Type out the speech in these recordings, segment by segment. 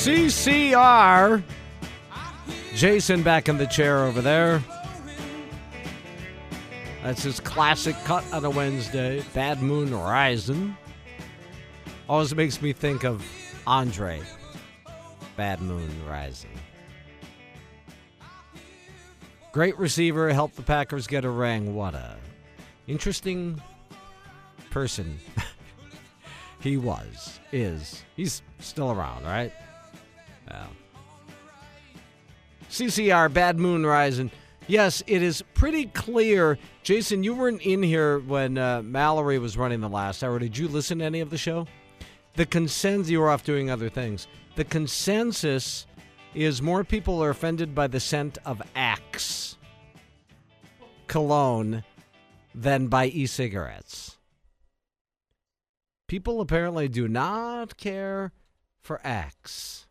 CCR. Jason back in the chair over there. That's his classic cut on a Wednesday. Bad Moon Rising. Always makes me think of Andre. Bad Moon Rising. Great receiver, helped the Packers get a ring. What a interesting person he is. He's still around, right? Yeah. CCR, Bad Moon Rising. Yes, it is pretty clear. Jason, you weren't in here when Mallory was running the last hour. Did you listen to any of the show? The consensus, you were off doing other things. The consensus is more people are offended by the scent of Axe cologne than by e-cigarettes. People apparently do not care for Axe.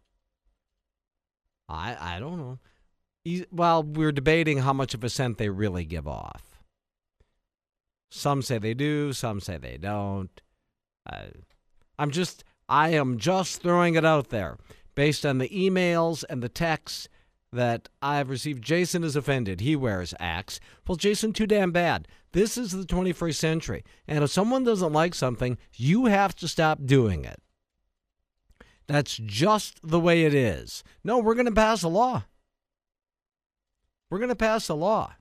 I don't know. Well, we're debating how much of a scent they really give off. Some say they do, some say they don't. I am just throwing it out there based on the emails and the texts that I've received. Jason is offended. He wears Axe. Well, Jason, too damn bad. This is the 21st century. And if someone doesn't like something, you have to stop doing it. That's just the way it is. No, we're going to pass a law. We're going to pass a law.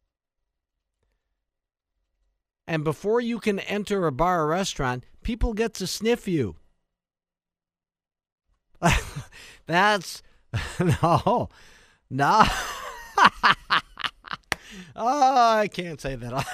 And before you can enter a bar or restaurant, people get to sniff you. That's, no. Oh, I can't say that.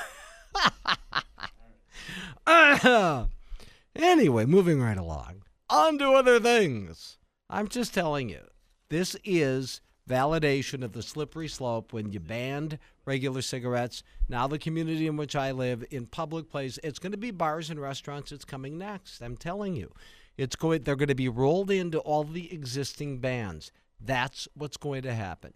Anyway, moving right along. On to other things. I'm just telling you, this is validation of the slippery slope when you banned regular cigarettes. Now the community in which I live, in public places, it's going to be bars and restaurants. It's coming next. I'm telling you. They're going to be rolled into all the existing bans. That's what's going to happen.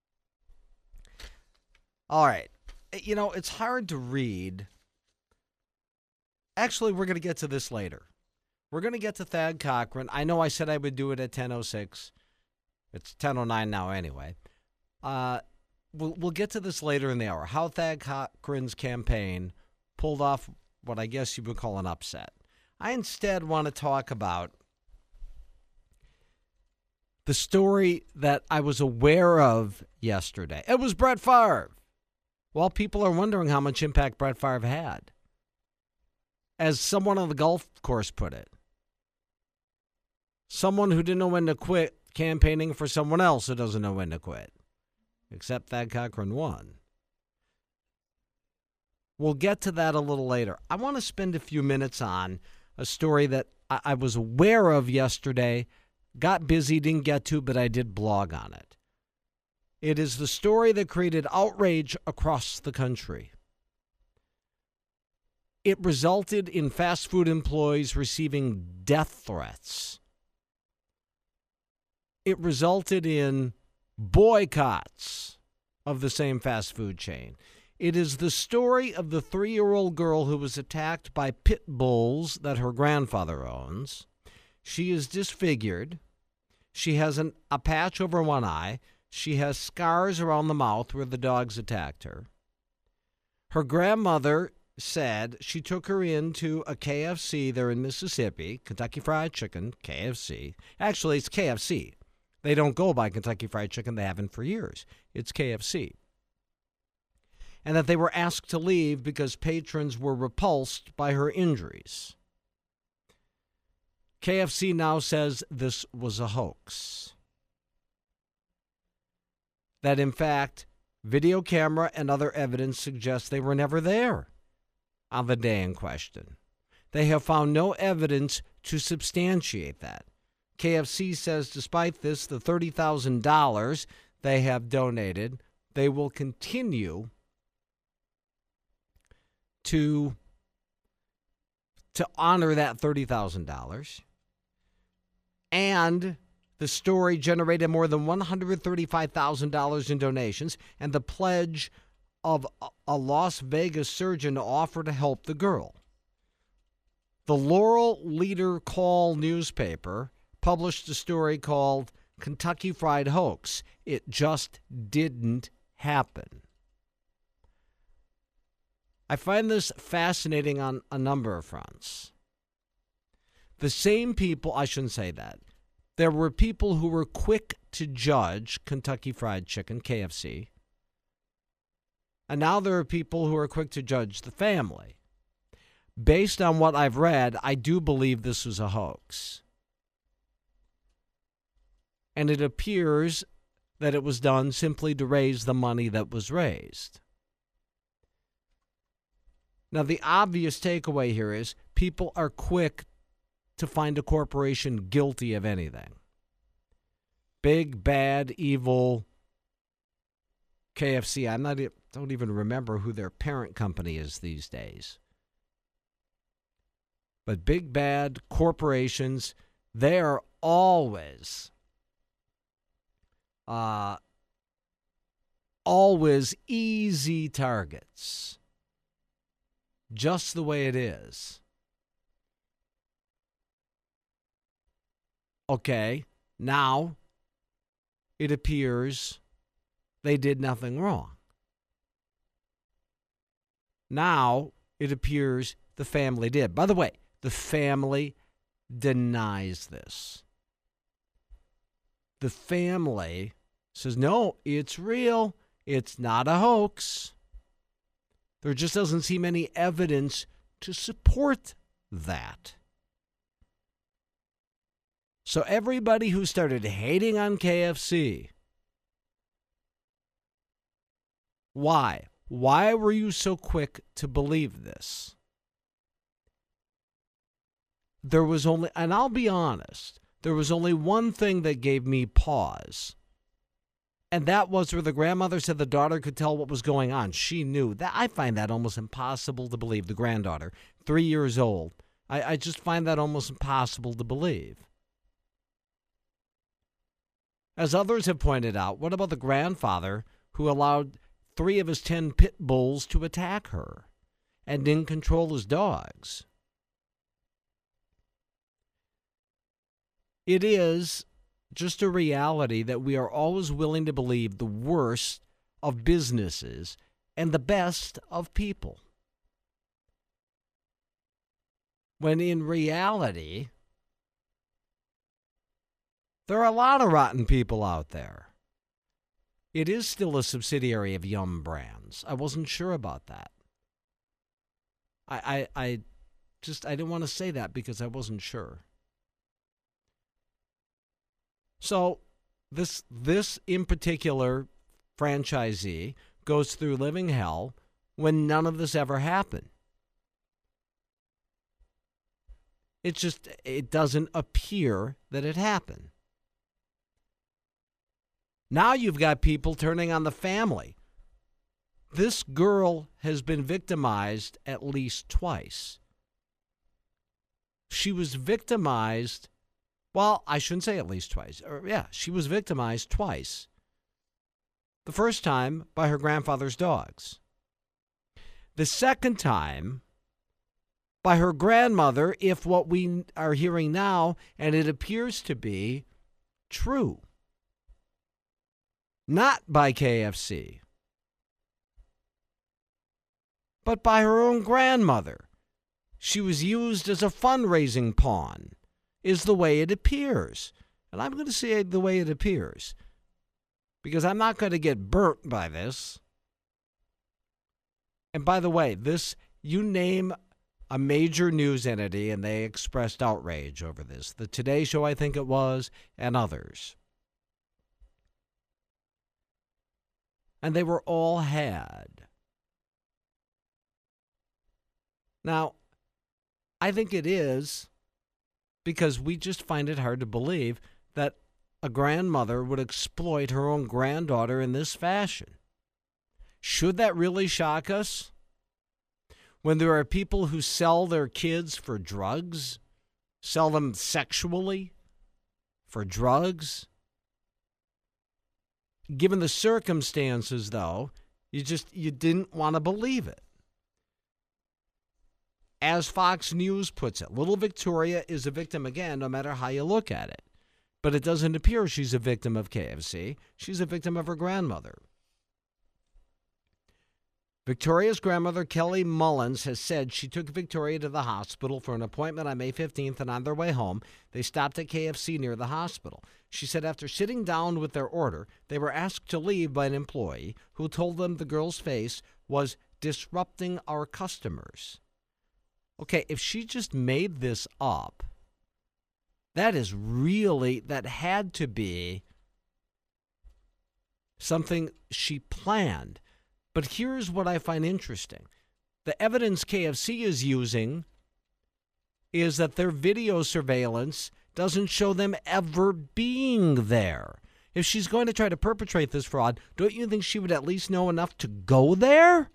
All right. You know, it's hard to read. Actually, we're going to get to this later. We're going to get to Thad Cochran. I know I said I would do it at 10:06. It's 10:09 now anyway. We'll get to this later in the hour. How Thad Cochran's campaign pulled off what I guess you would call an upset. I instead want to talk about the story that I was aware of yesterday. It was Brett Favre. Well, people are wondering how much impact Brett Favre had. As someone on the golf course put it, someone who didn't know when to quit campaigning for someone else who doesn't know when to quit. Except Thad Cochran won. We'll get to that a little later. I want to spend a few minutes on a story that I was aware of yesterday, got busy, didn't get to, but I did blog on it. It is the story that created outrage across the country. It resulted in fast food employees receiving death threats. It resulted in boycotts of the same fast food chain. It is the story of the 3-year-old girl who was attacked by pit bulls that her grandfather owns. She is disfigured. She has a patch over one eye. She has scars around the mouth where the dogs attacked her. Her grandmother said she took her into a KFC there in Mississippi, Kentucky Fried Chicken, KFC. Actually, it's KFC. They don't go by Kentucky Fried Chicken. They haven't for years. It's KFC. And that they were asked to leave because patrons were repulsed by her injuries. KFC now says this was a hoax. That, in fact, video camera and other evidence suggests they were never there on the day in question. They have found no evidence to substantiate that. KFC says despite this, the $30,000 they have donated, they will continue to honor that $30,000. And the story generated more than $135,000 in donations and the pledge of a Las Vegas surgeon to offer to help the girl. The Laurel Leader Call newspaper published a story called Kentucky Fried Hoax. It just didn't happen. I find this fascinating on a number of fronts. The same people, I shouldn't say that. There were people who were quick to judge Kentucky Fried Chicken, KFC. And now there are people who are quick to judge the family. Based on what I've read, I do believe this was a hoax. And it appears that it was done simply to raise the money that was raised. Now, the obvious takeaway here is people are quick to find a corporation guilty of anything. Big, bad, evil KFC. Don't even remember who their parent company is these days. But big, bad corporations, they are always easy targets. Just the way it is. Okay, now it appears they did nothing wrong. Now it appears the family did. By the way, the family denies this. The family says, no, it's real. It's not a hoax. There just doesn't seem any evidence to support that. So everybody who started hating on KFC, why? Why were you so quick to believe this? There was only, and I'll be honest, there was only one thing that gave me pause. And that was where the grandmother said the daughter could tell what was going on. She knew. That I find that almost impossible to believe. The granddaughter, 3 years old. I just find that almost impossible to believe. As others have pointed out, what about the grandfather who allowed 3 of his 10 pit bulls to attack her and didn't control his dogs? It is just a reality that we are always willing to believe the worst of businesses and the best of people. When in reality, there are a lot of rotten people out there. It is still a subsidiary of Yum Brands. I wasn't sure about that. I didn't want to say that because I wasn't sure. So this in particular franchisee goes through living hell when none of this ever happened. It doesn't appear that it happened. Now you've got people turning on the family. This girl has been victimized at least twice. She was victimized, well, I shouldn't say at least twice. She was victimized twice. The first time by her grandfather's dogs. The second time by her grandmother, if what we are hearing now, and it appears to be, true. Not by KFC, but by her own grandmother. She was used as a fundraising pawn, is the way it appears. And I'm going to say the way it appears, because I'm not going to get burnt by this. And by the way, you name a major news entity and they expressed outrage over this. The Today Show, I think it was, and others. And they were all had. Now, I think it is because we just find it hard to believe that a grandmother would exploit her own granddaughter in this fashion. Should that really shock us? When there are people who sell their kids for drugs, sell them sexually for drugs? Given the circumstances, though, you didn't want to believe it. As Fox News puts it, little Victoria is a victim again, no matter how you look at it. But it doesn't appear she's a victim of KFC. She's a victim of her grandmother. Victoria's grandmother, Kelly Mullins, has said she took Victoria to the hospital for an appointment on May 15th, and on their way home, they stopped at KFC near the hospital. She said after sitting down with their order, they were asked to leave by an employee who told them the girl's face was disrupting our customers. Okay, if she just made this up, that had to be something she planned. But here's what I find interesting. The evidence KFC is using is that their video surveillance doesn't show them ever being there. If she's going to try to perpetrate this fraud, don't you think she would at least know enough to go there?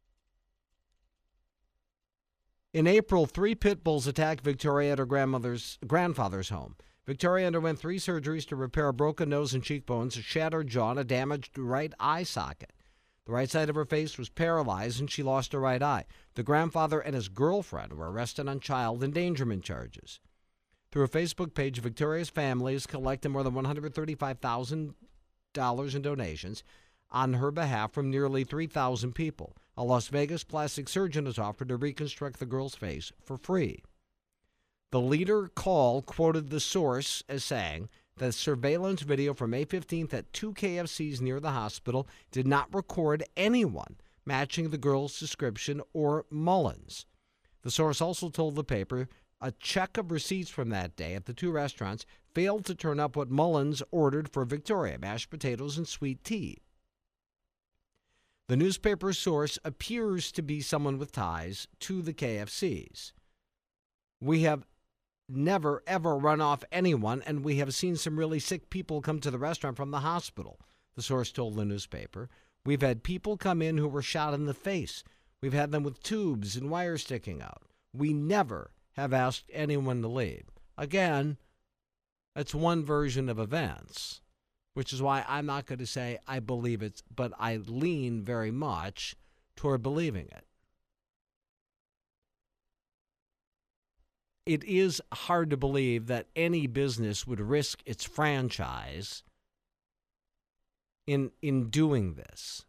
In April, 3 pit bulls attacked Victoria at her grandfather's home. Victoria underwent 3 surgeries to repair a broken nose and cheekbones, a shattered jaw, and a damaged right eye socket. The right side of her face was paralyzed, and she lost her right eye. The grandfather and his girlfriend were arrested on child endangerment charges. Through a Facebook page, Victoria's family has collected more than $135,000 in donations on her behalf from nearly 3,000 people. A Las Vegas plastic surgeon has offered to reconstruct the girl's face for free. The Leader call quoted the source as saying the surveillance video from May 15th at 2 KFCs near the hospital did not record anyone matching the girl's description or Mullins. The source also told the paper a check of receipts from that day at the 2 restaurants failed to turn up what Mullins ordered for Victoria, mashed potatoes and sweet tea. The newspaper source appears to be someone with ties to the KFCs. We have never, ever run off anyone, and we have seen some really sick people come to the restaurant from the hospital, the source told the newspaper. We've had people come in who were shot in the face. We've had them with tubes and wires sticking out. We never have asked anyone to leave. Again, that's one version of events, which is why I'm not going to say I believe it, but I lean very much toward believing it. It is hard to believe that any business would risk its franchise in doing this.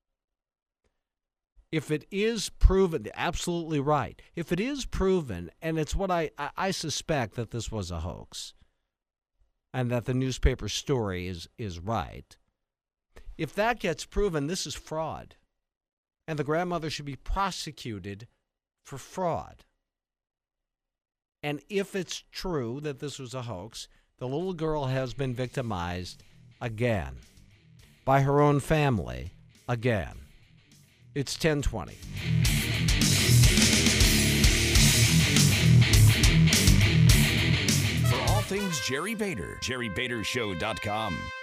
If it is proven, absolutely right. If it is proven, and it's what I suspect that this was a hoax, and that the newspaper story is right, if that gets proven, this is fraud. And the grandmother should be prosecuted for fraud. And if it's true that this was a hoax, the little girl has been victimized again by her own family again. It's 10:20. For all things Jerry Bader, JerryBaderShow.com.